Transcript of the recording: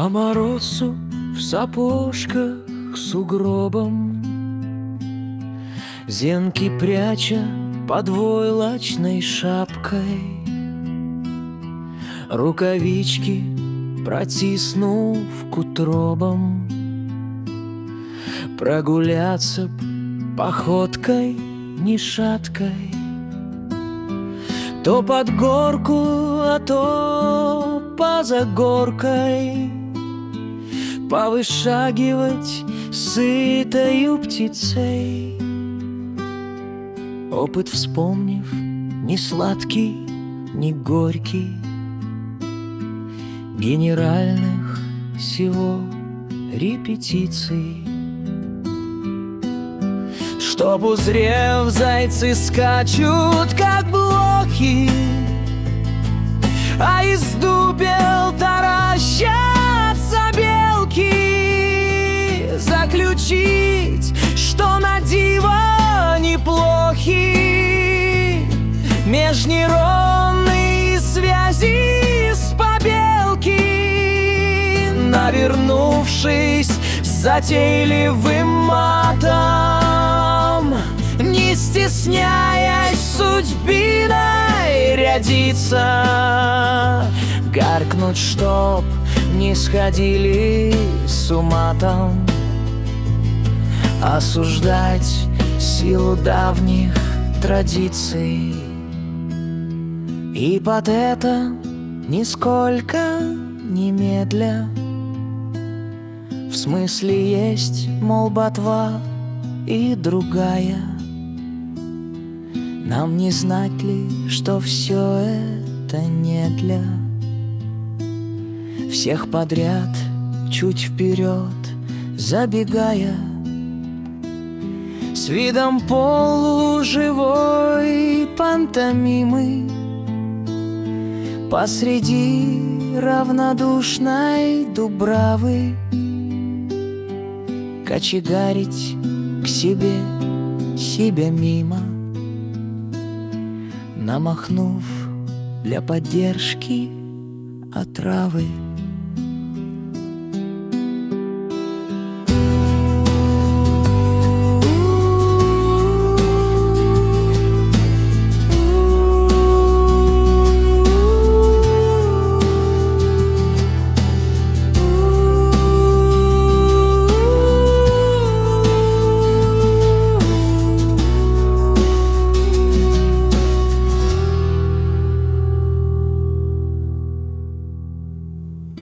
По морозу в сапожках сугробом, зенки пряча под войлочной шапкой, рукавички протиснув к утробам, прогуляться б походкой не шаткой, то под горку, а то поза горкой, повышагивать сытою птицей. Опыт вспомнив, ни сладкий, ни горький, генеральных всего репетиций. Чтоб, узрев, зайцы скачут, как блохи, а из дупел таращатся белки, заключить, что на диво неплохи межнейронные связи с побелки, навернувшись затейливым матом, не стесняясь судьбиной рядиться, гаркнуть, чтоб не сходили с ума там, осуждать силу давних традиций. И под это нисколько не медля, в смысле есть, мол, ботва и другая. Нам не знать ли, что все это не для всех подряд, чуть вперед забегая, с видом полуживой пантомимы посреди равнодушной дубравы кочегарить к себе, себя мимо, намахнув для поддержки отравы.